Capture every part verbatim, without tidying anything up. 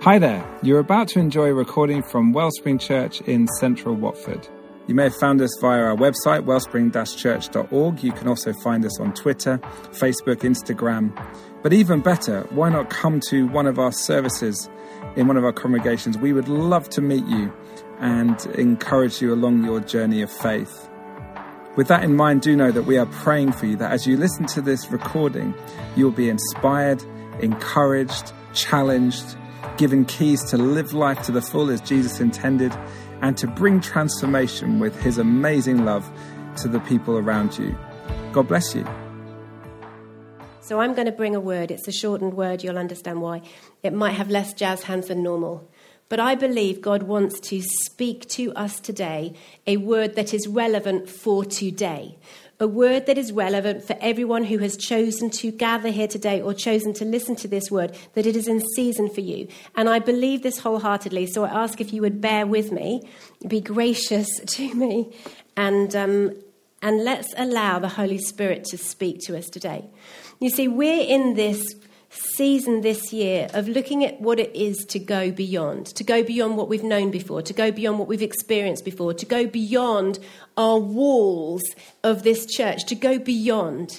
Hi there, you're about to enjoy a recording from Wellspring Church in central Watford. You may have found us via our website, wellspring dash church dot org. You can also find us on Twitter, Facebook, Instagram. But even better, why not come to one of our services in one of our congregations? We would love to meet you and encourage you along your journey of faith. With that in mind, do know that we are praying for you, that as you listen to this recording, you will be inspired, encouraged, challenged, given keys to live life to the full as Jesus intended, and to bring transformation with his amazing love to the people around you. God bless you. So I'm going to bring a word. It's a shortened word. You'll understand why. It might have less jazz hands than normal. But I believe God wants to speak to us today a word that is relevant for today. A word that is relevant for everyone who has chosen to gather here today or chosen to listen to this word, that it is in season for you. And I believe this wholeheartedly, so I ask if you would bear with me, be gracious to me, and um, and let's allow the Holy Spirit to speak to us today. You see, we're in this season this year of looking at what it is to go beyond, to go beyond what we've known before, to go beyond what we've experienced before, to go beyond our walls of this church, to go beyond.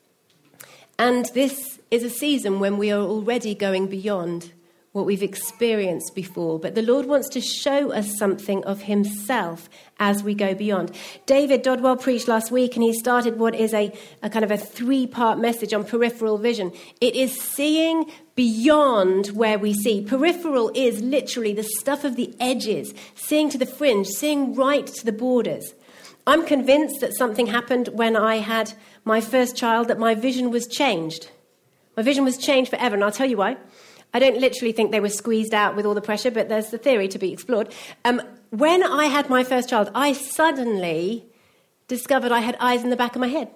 And this is a season when we are already going beyond what we've experienced before. But the Lord wants to show us something of himself as we go beyond. David Dodwell preached last week, and he started what is a, a kind of a three-part message on peripheral vision. It is seeing beyond where we see. Peripheral is literally the stuff of the edges, seeing to the fringe, seeing right to the borders. I'm convinced that something happened when I had my first child, that my vision was changed. My vision was changed forever, and I'll tell you why. I don't literally think they were squeezed out with all the pressure, but there's the theory to be explored. Um, when I had my first child, I suddenly discovered I had eyes in the back of my head.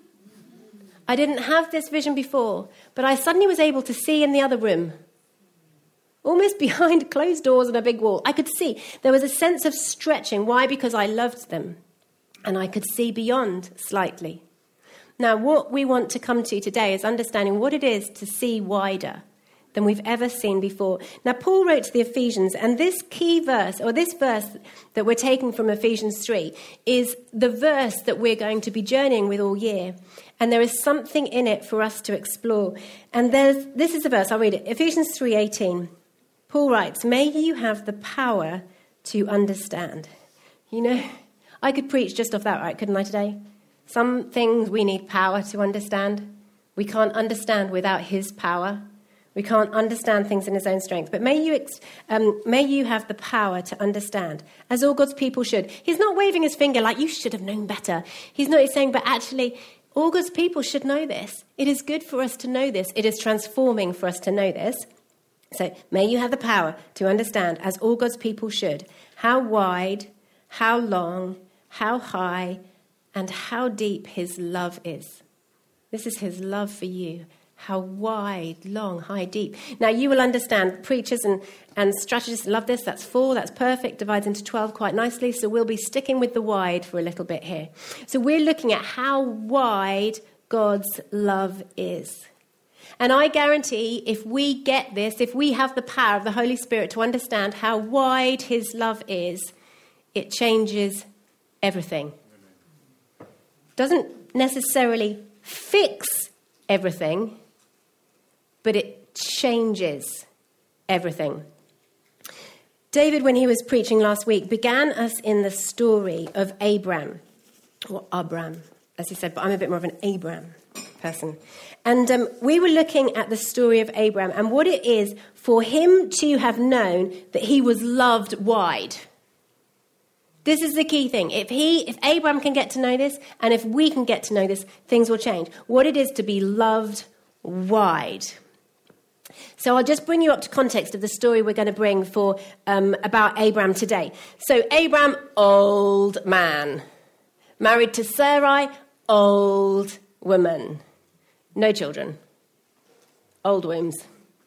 I didn't have this vision before, but I suddenly was able to see in the other room, almost behind closed doors and a big wall. I could see. There was a sense of stretching. Why? Because I loved them, and I could see beyond slightly. Now, what we want to come to today is understanding what it is to see wider than we've ever seen before. Now, Paul wrote to the Ephesians, and this key verse, or this verse that we're taking from Ephesians three, is the verse that we're going to be journeying with all year. And there is something in it for us to explore. And there's this is the verse, I'll read it. Ephesians three eighteen. Paul writes, "May you have the power to understand." You know, I could preach just off that, right, couldn't I, today? Some things we need power to understand. We can't understand without his power. We can't understand things in his own strength. But may you ex- um, may you have the power to understand, as all God's people should. He's not waving his finger like, you should have known better. He's not he's saying, but actually, all God's people should know this. It is good for us to know this. It is transforming for us to know this. So may you have the power to understand, as all God's people should, how wide, how long, how high, and how deep his love is. This is his love for you. How wide, long, high, deep. Now, you will understand, preachers and, and strategists love this. That's four, that's perfect, divides into twelve quite nicely. So we'll be sticking with the wide for a little bit here. So we're looking at how wide God's love is. And I guarantee if we get this, if we have the power of the Holy Spirit to understand how wide his love is, it changes everything. Doesn't necessarily fix everything, but it changes everything. David, when he was preaching last week, began us in the story of Abram, or Abram, as he said, but I'm a bit more of an Abram person. And um, we were looking at the story of Abram and what it is for him to have known that he was loved wide. This is the key thing. If he, if Abram can get to know this, and if we can get to know this, things will change. What it is to be loved wide. So I'll just bring you up to context of the story we're going to bring for um, about Abram today. So Abram, old man, married to Sarai, old woman, no children, old wombs,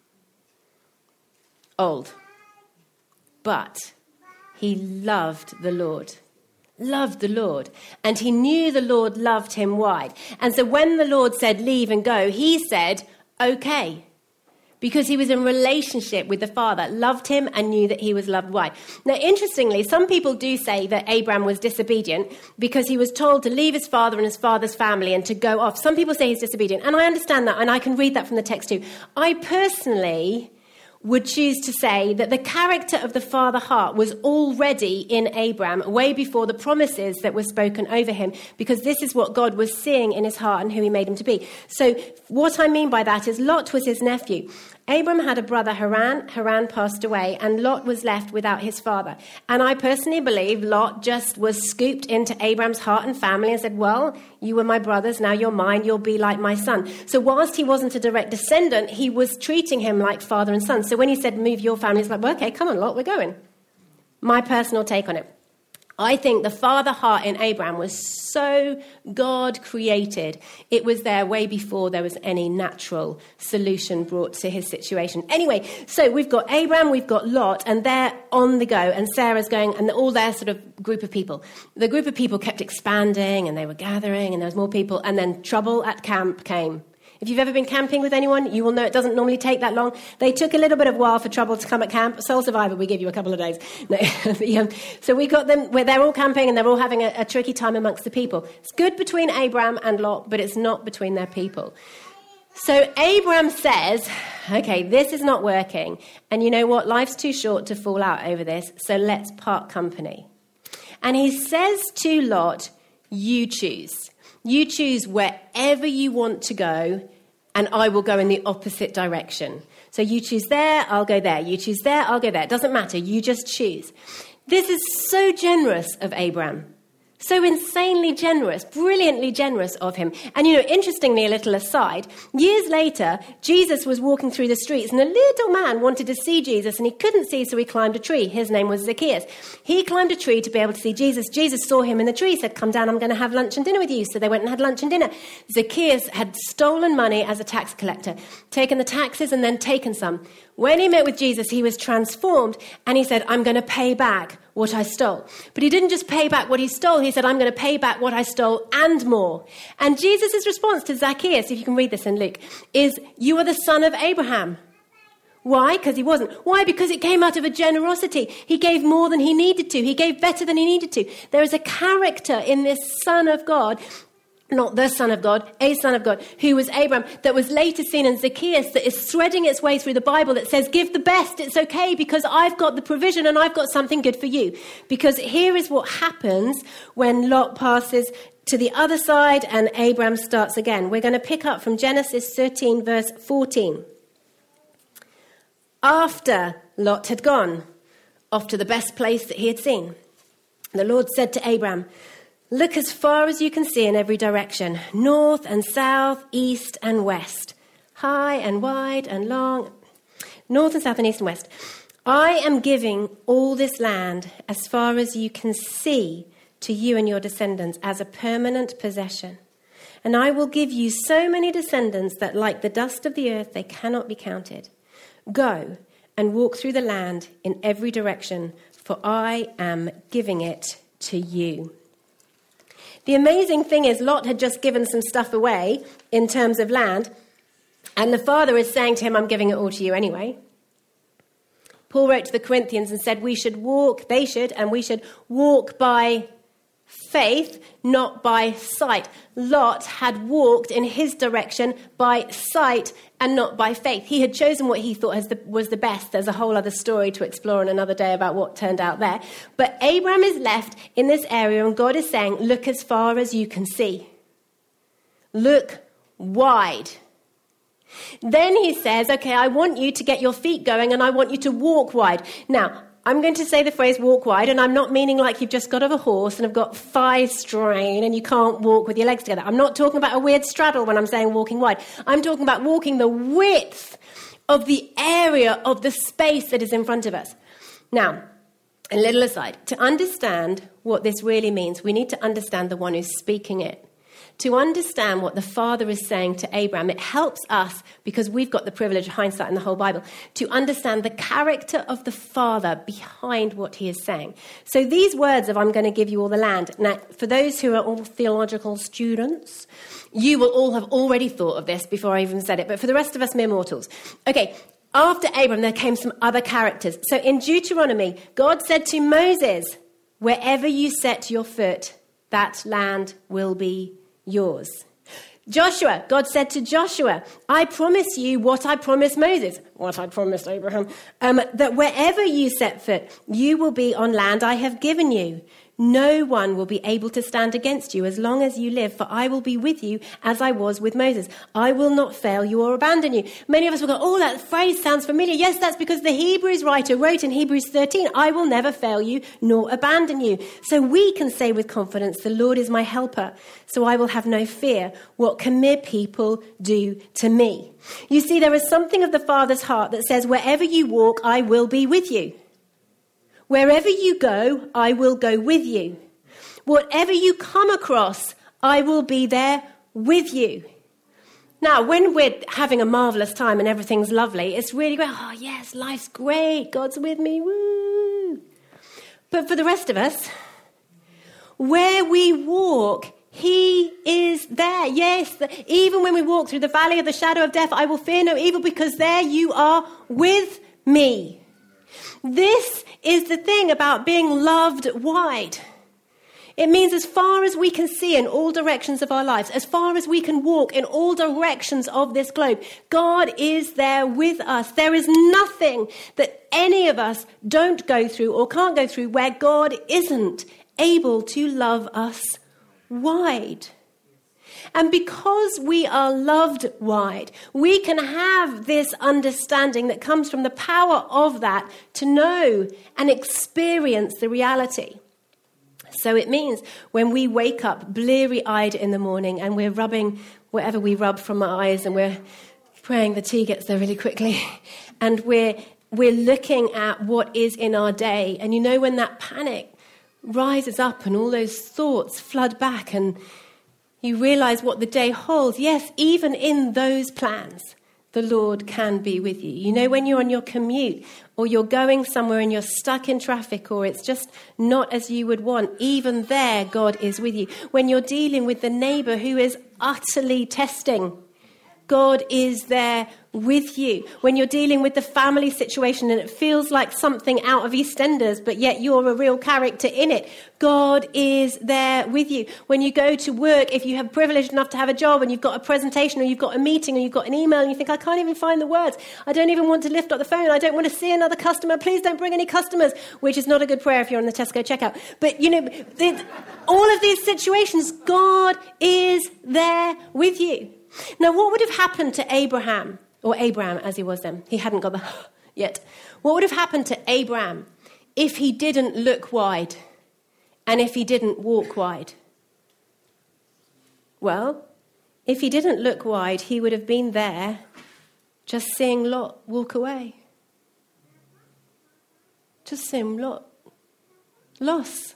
old, but he loved the Lord. Loved the Lord. And he knew the Lord loved him wide. And so when the Lord said, leave and go, he said, okay. because he was in relationship with the Father, loved him and knew that he was loved. Why? Now, interestingly, some people do say that Abraham was disobedient because he was told to leave his father and his father's family and to go off. Some people say he's disobedient, and I understand that, and I can read that from the text too. I personally would choose to say that the character of the father heart was already in Abraham way before the promises that were spoken over him, because this is what God was seeing in his heart and who he made him to be. So what I mean by that is Lot was his nephew. Abraham had a brother, Haran. Haran passed away, and Lot was left without his father. And I personally believe Lot just was scooped into Abraham's heart and family and said, well, you were my brothers, now you're mine, you'll be like my son. So whilst he wasn't a direct descendant, he was treating him like father and son. So when he said, move your family, it's like, well, okay, come on, Lot, we're going. My personal take on it. I think the father heart in Abraham was so God created. It was there way before there was any natural solution brought to his situation. Anyway, so we've got Abraham, we've got Lot, and they're on the go, and Sarah's going, and all their sort of group of people. The group of people kept expanding, and they were gathering, and there was more people, and then trouble at camp came. If you've ever been camping with anyone, you will know it doesn't normally take that long. They took a little bit of while for trouble to come at camp. Sole survivor, we give you a couple of days. No, the, um, so we got them where they're all camping and they're all having a, a tricky time amongst the people. It's good between Abraham and Lot, but it's not between their people. So Abraham says, okay, this is not working. And you know what? Life's too short to fall out over this, so let's part company. And he says to Lot, you choose. You choose wherever you want to go, and I will go in the opposite direction. So you choose there, I'll go there. You choose there, I'll go there. It doesn't matter. You just choose. This is so generous of Abraham. So insanely generous, brilliantly generous of him. And, you know, interestingly, a little aside, years later, Jesus was walking through the streets and a little man wanted to see Jesus and he couldn't see, so he climbed a tree. His name was Zacchaeus. He climbed a tree to be able to see Jesus. Jesus saw him in the tree, said, come down, I'm going to have lunch and dinner with you. So they went and had lunch and dinner. Zacchaeus had stolen money as a tax collector, taken the taxes and then taken some. When he met with Jesus, he was transformed and he said, I'm going to pay back what I stole. But he didn't just pay back what he stole. He said, I'm going to pay back what I stole and more. And Jesus' response to Zacchaeus, if you can read this in Luke, is, you are the son of Abraham. Why? Because he wasn't. Why? Because it came out of a generosity. He gave more than he needed to. He gave better than he needed to. There is a character in this son of God, not the son of God, a son of God, who was Abraham, that was later seen in Zacchaeus, that is threading its way through the Bible, that says, give the best, it's okay, because I've got the provision and I've got something good for you. Because here is what happens when Lot passes to the other side and Abraham starts again. We're going to pick up from Genesis thirteen, verse fourteen. After Lot had gone off to the best place that he had seen, the Lord said to Abraham, look as far as you can see in every direction, north and south, east and west, high and wide and long, north and south and east and west. I am giving all this land as far as you can see to you and your descendants as a permanent possession. And I will give you so many descendants that like the dust of the earth, they cannot be counted. Go and walk through the land in every direction, for I am giving it to you. The amazing thing is Lot had just given some stuff away in terms of land, and the father is saying to him, I'm giving it all to you anyway. Paul wrote to the Corinthians and said we should walk, they should, and we should walk by faith, not by sight. Lot had walked in his direction by sight and not by faith. He had chosen what he thought was the best. There's a whole other story to explore on another day about what turned out there. But Abraham is left in this area and God is saying, look as far as you can see. Look wide. Then he says, okay, I want you to get your feet going and I want you to walk wide. Now, I'm going to say the phrase walk wide, and I'm not meaning like you've just got off a horse and have got thigh strain and you can't walk with your legs together. I'm not talking about a weird straddle when I'm saying walking wide. I'm talking about walking the width of the area of the space that is in front of us. Now, a little aside, to understand what this really means, we need to understand the one who's speaking it. to understand what the Father is saying to Abraham. It helps us, because we've got the privilege of hindsight in the whole Bible, to understand the character of the Father behind what he is saying. So these words of I'm going to give you all the land. Now, for those who are all theological students, you will all have already thought of this before I even said it. But for the rest of us mere mortals. Okay, after Abraham, there came some other characters. So in Deuteronomy, God said to Moses, wherever you set your foot, that land will be yours. Joshua, God said to Joshua, I promise you what I promised Moses, what I promised Abraham, um, that wherever you set foot, you will be on land I have given you. No one will be able to stand against you as long as you live, for I will be with you as I was with Moses. I will not fail you or abandon you. Many of us will go, oh, that phrase sounds familiar. Yes, that's because the Hebrews writer wrote in Hebrews thirteen, I will never fail you nor abandon you. So we can say with confidence, the Lord is my helper, so I will have no fear. What can mere people do to me? You see, there is something of the Father's heart that says, wherever you walk, I will be with you. Wherever you go, I will go with you. Whatever you come across, I will be there with you. Now, when we're having a marvelous time and everything's lovely, it's really great. Oh, yes, life's great. God's with me. Woo. But for the rest of us, where we walk, he is there. Yes, even when we walk through the valley of the shadow of death, I will fear no evil, because there you are with me. This is the thing about being loved wide. It means as far as we can see in all directions of our lives, as far as we can walk in all directions of this globe, God is there with us. There is nothing that any of us don't go through or can't go through where God isn't able to love us wide. And because we are loved wide, we can have this understanding that comes from the power of that to know and experience the reality. So it means when we wake up bleary-eyed in the morning and we're rubbing whatever we rub from our eyes and we're praying the tea gets there really quickly, and we're we're looking at what is in our day, and you know when that panic rises up and all those thoughts flood back and you realize what the day holds. Yes, even in those plans, the Lord can be with you. You know, when you're on your commute or you're going somewhere and you're stuck in traffic or it's just not as you would want, even there, God is with you. When you're dealing with the neighbor who is utterly testing, God is there with you. When you're dealing with the family situation and it feels like something out of EastEnders, but yet you're a real character in it, God is there with you. When you go to work, if you have privileged enough to have a job and you've got a presentation or you've got a meeting or you've got an email and you think, I can't even find the words. I don't even want to lift up the phone. I don't want to see another customer. Please don't bring any customers, which is not a good prayer if you're on the Tesco checkout. But, you know, it, all of these situations, God is there with you. Now, what would have happened to Abraham, or Abraham as he was then? He hadn't got the yet. What would have happened to Abraham if he didn't look wide and if he didn't walk wide? Well, if he didn't look wide, he would have been there just seeing Lot walk away. Just seeing Lot. Loss.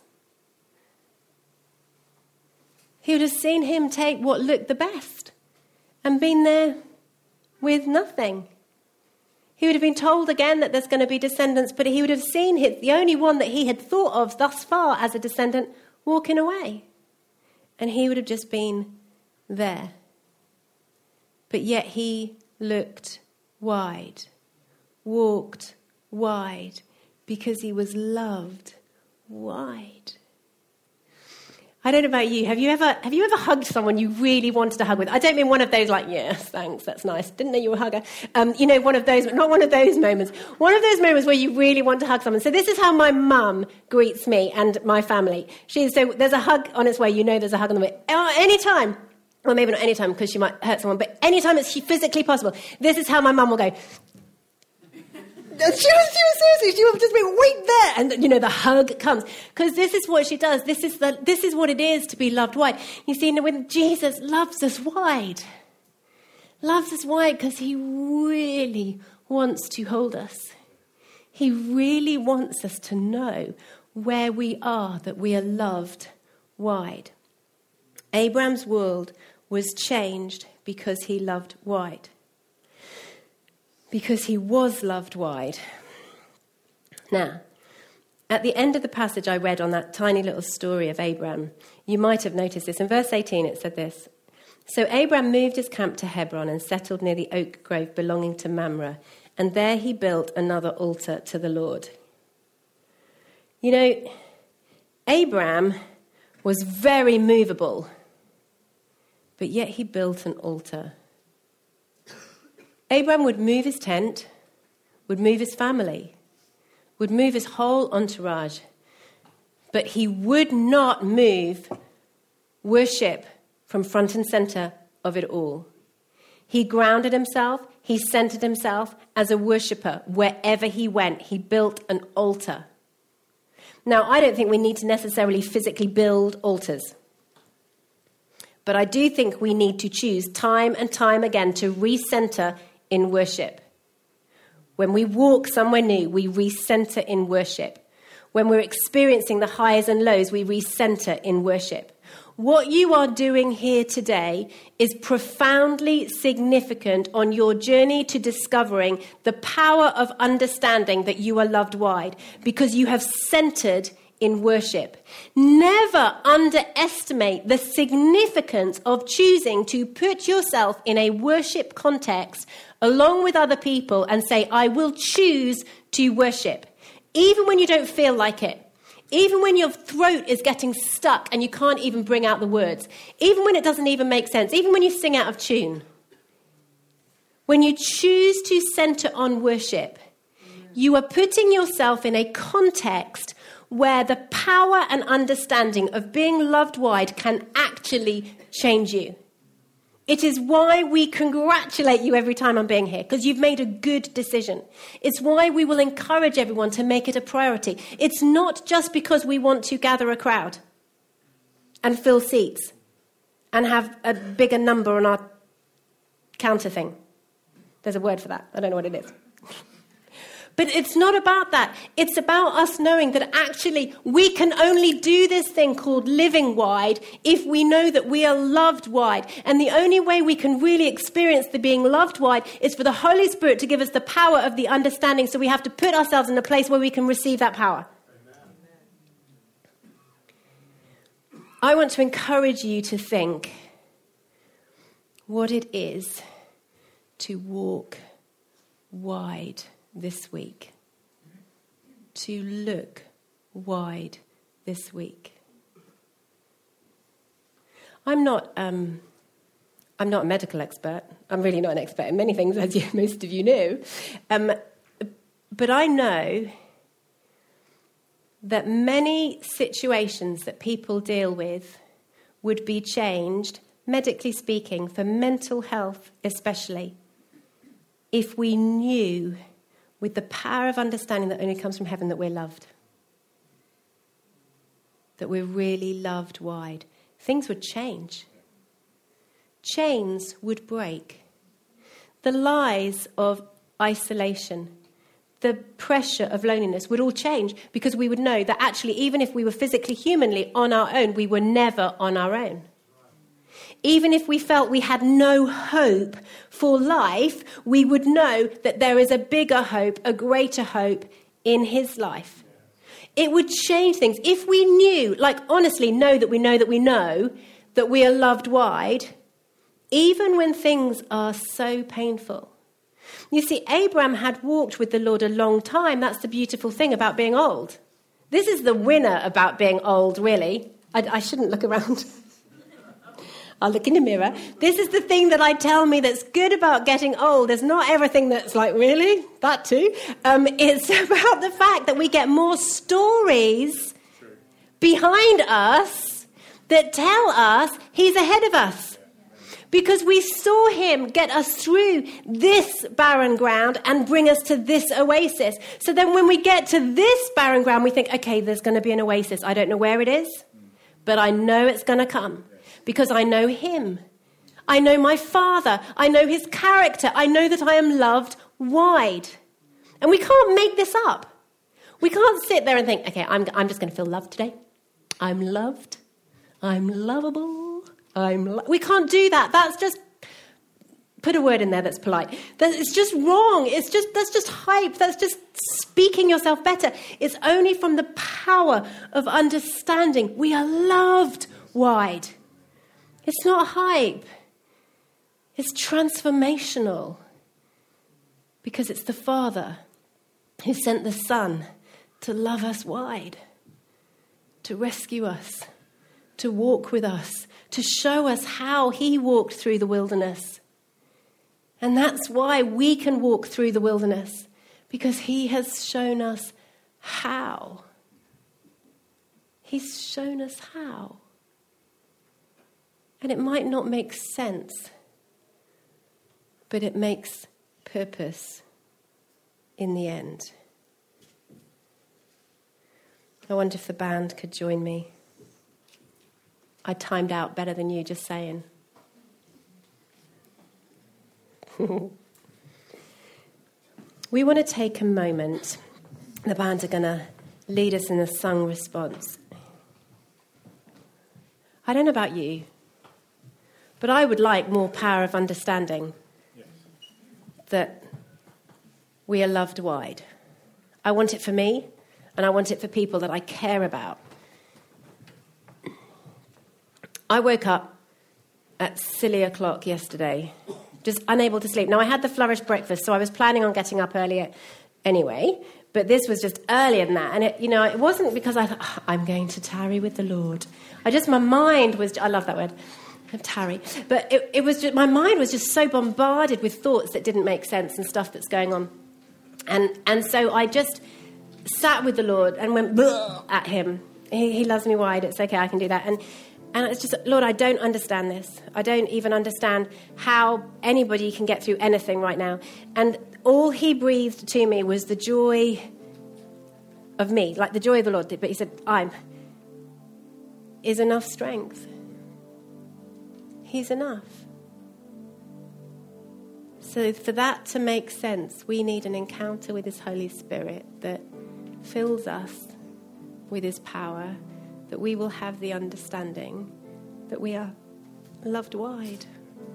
He would have seen him take what looked the best and been there with nothing. He would have been told again that there's going to be descendants, but he would have seen his, the only one that he had thought of thus far as a descendant walking away. And he would have just been there. But yet he looked wide, walked wide, because he was loved wide. I don't know about you. Have you ever have you ever hugged someone you really wanted to hug with? I don't mean one of those like, yes, thanks, that's nice. Didn't know you were a hugger. Um, you know, one of those, not one of those moments. One of those moments where you really want to hug someone. So this is how my mum greets me and my family. She so there's a hug on its way. You know there's a hug on the way. Uh, anytime, well, maybe not anytime because she might hurt someone, but anytime it's physically possible, this is how my mum will go. She was, she was seriously, she would just be, wait there. And, you know, the hug comes. Because this is what she does. This is the, this is what it is to be loved wide. You see, when Jesus loves us wide, loves us wide because he really wants to hold us. He really wants us to know where we are, that we are loved wide. Abraham's world was changed because he loved wide. Because he was loved wide. Now, at the end of the passage I read on that tiny little story of Abraham, you might have noticed this. In verse eighteen it said this. So Abraham moved his camp to Hebron and settled near the oak grove belonging to Mamre, and there he built another altar to the Lord. You know, Abraham was very movable, but yet he built an altar. Abraham would move his tent, would move his family, would move his whole entourage, but he would not move worship from front and center of it all. He grounded himself, he centered himself as a worshipper. Wherever he went, he built an altar. Now, I don't think we need to necessarily physically build altars. But I do think we need to choose time and time again to recenter in worship. When we walk somewhere new, we recenter in worship. When we're experiencing the highs and lows, we recenter in worship. What you are doing here today is profoundly significant on your journey to discovering the power of understanding that you are loved wide, because you have centered in worship. Never underestimate the significance of choosing to put yourself in a worship context along with other people and say, I will choose to worship. Even when you don't feel like it. Even when your throat is getting stuck and you can't even bring out the words. Even when it doesn't even make sense. Even when you sing out of tune. When you choose to center on worship, you are putting yourself in a context where the power and understanding of being loved wide can actually change you. It is why we congratulate you every time I'm being here, because you've made a good decision. It's why we will encourage everyone to make it a priority. It's not just because we want to gather a crowd and fill seats and have a bigger number on our counter thing. There's a word for that. I don't know what it is. But it's not about that. It's about us knowing that actually we can only do this thing called living wide if we know that we are loved wide. And the only way we can really experience the being loved wide is for the Holy Spirit to give us the power of the understanding. So we have to put ourselves in a place where we can receive that power. Amen. I want to encourage you to think what it is to walk wide this week, to look wide this week. I'm not. Um, I'm not a medical expert. I'm really not an expert in many things, as you, most of you know. Um, but I know that many situations that people deal with would be changed, medically speaking, for mental health especially, if we knew with the power of understanding that only comes from heaven that we're loved. That we're really loved wide. Things would change. Chains would break. The lies of isolation, the pressure of loneliness would all change, because we would know that actually even if we were physically, humanly on our own, we were never on our own. Even if we felt we had no hope for life, we would know that there is a bigger hope, a greater hope in his life. It would change things. If we knew, like honestly know that we know that we know that we are loved wide, even when things are so painful. You see, Abraham had walked with the Lord a long time. That's the beautiful thing about being old. This is the winner about being old, really. I, I shouldn't look around. I'll look in the mirror. This is the thing that I tell me that's good about getting old. There's not everything that's like, really? That too? Um, it's about the fact that we get more stories behind us that tell us he's ahead of us. Because we saw him get us through this barren ground and bring us to this oasis. So then when we get to this barren ground, we think, okay, there's going to be an oasis. I don't know where it is, but I know it's going to come. Because I know him. I know my Father. I know his character. I know that I am loved wide. And we can't make this up. We can't sit there and think, okay, I'm, I'm just going to feel loved today. I'm loved. I'm lovable. I'm. Lo-. We can't do that. That's just, put a word in there that's polite. That, it's just wrong. It's just, that's just hype. That's just speaking yourself better. It's only from the power of understanding. We are loved wide. It's not hype. It's transformational. Because it's the Father who sent the Son to love us wide, to rescue us, to walk with us, to show us how he walked through the wilderness. And that's why we can walk through the wilderness, because he has shown us how. He's shown us how. And it might not make sense, but it makes purpose in the end. I wonder if the band could join me. I timed out better than you, just saying. We want to take a moment. The band are going to lead us in a song response. I don't know about you, but I would like more power of understanding. Yes. That we are loved wide. I want it for me, and I want it for people that I care about. I woke up at silly o'clock yesterday, just unable to sleep. Now, I had the Flourish breakfast, so I was planning on getting up earlier anyway, but this was just earlier than that. And, it, you know, it wasn't because I thought, oh, I'm going to tarry with the Lord. I just, my mind was, I love that word, tarry. But it, it was just, my mind was just so bombarded with thoughts that didn't make sense and stuff that's going on. And and so I just sat with the Lord and went at him. He, he loves me wide. It's okay, I can do that. And and it's just, Lord, I don't understand this. I don't even understand how anybody can get through anything right now. And all he breathed to me was the joy of me, like the joy of the Lord did. But he said, I'm, is enough strength. He's enough. So for that to make sense, we need an encounter with his Holy Spirit that fills us with his power, that we will have the understanding that we are loved wide.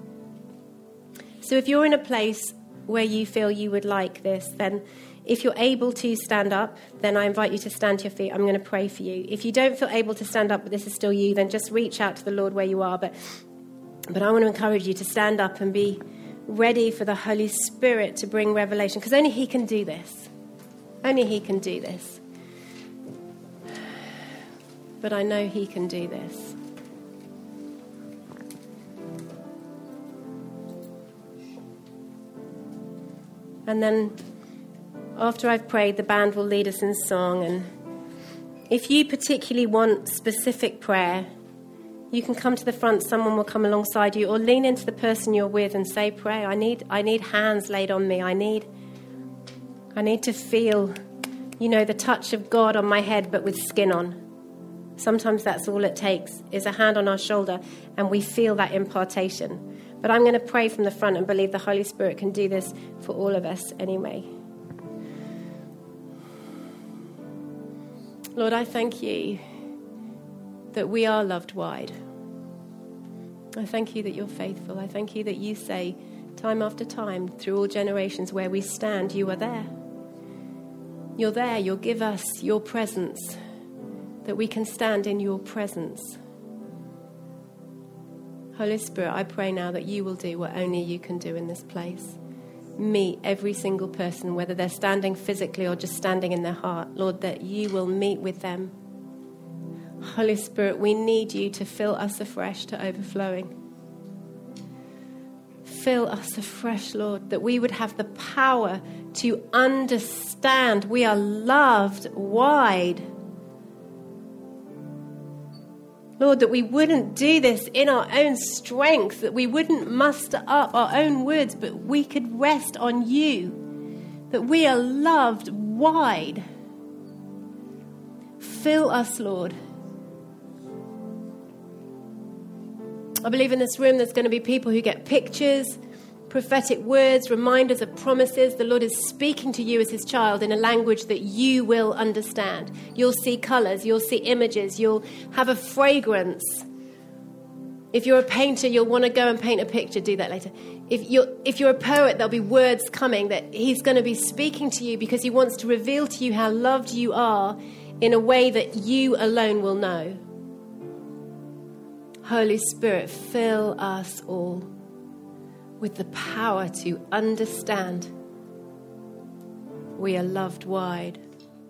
So if you're in a place where you feel you would like this, then if you're able to stand up, then I invite you to stand to your feet. I'm going to pray for you. If you don't feel able to stand up, but this is still you, then just reach out to the Lord where you are. But, but I want to encourage you to stand up and be ready for the Holy Spirit to bring revelation, because only he can do this. Only he can do this. But I know he can do this. And then after I've prayed, the band will lead us in song. And if you particularly want specific prayer, you can come to the front, someone will come alongside you, or lean into the person you're with and say, pray, I need I need hands laid on me. I need I need to feel, you know, the touch of God on my head, but with skin on. Sometimes that's all it takes, is a hand on our shoulder, and we feel that impartation. But I'm going to pray from the front and believe the Holy Spirit can do this for all of us anyway. Lord, I thank you that we are loved wide. I thank you that you're faithful. I thank you that you say time after time through all generations, where we stand, you are there. You're there. You'll give us your presence, that we can stand in your presence. Holy Spirit, I pray now that you will do what only you can do in this place. Meet every single person, whether they're standing physically or just standing in their heart. Lord, that you will meet with them. Holy Spirit, we need you to fill us afresh to overflowing. Fill us afresh, Lord, that we would have the power to understand we are loved wide. Lord, that we wouldn't do this in our own strength, that we wouldn't muster up our own words, but we could rest on you, that we are loved wide. Fill us, Lord. I believe in this room there's going to be people who get pictures, prophetic words, reminders of promises. The Lord is speaking to you as his child in a language that you will understand. You'll see colors, you'll see images, you'll have a fragrance If you're a painter, you'll want to go and paint a picture. Do that later. If you're, if you're a poet, there'll be words coming that he's going to be speaking to you because he wants to reveal to you how loved you are in a way that you alone will know. Holy Spirit, fill us all with the power to understand we are loved wide.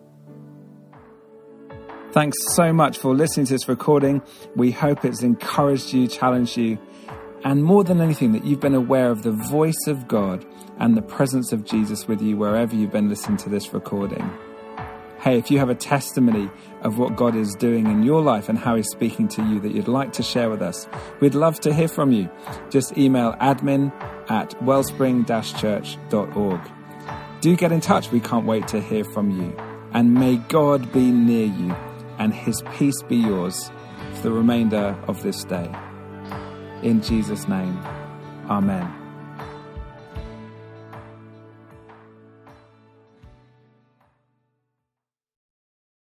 Thanks so much for listening to this recording. We hope it's encouraged you, challenged you, and more than anything, that you've been aware of the voice of God and the presence of Jesus with you wherever you've been listening to this recording. Hey, if you have a testimony of what God is doing in your life and how he's speaking to you that you'd like to share with us, we'd love to hear from you. Just email admin at wellspring dash church dot org. Do get in touch. We can't wait to hear from you. And may God be near you and his peace be yours for the remainder of this day. In Jesus' name, amen.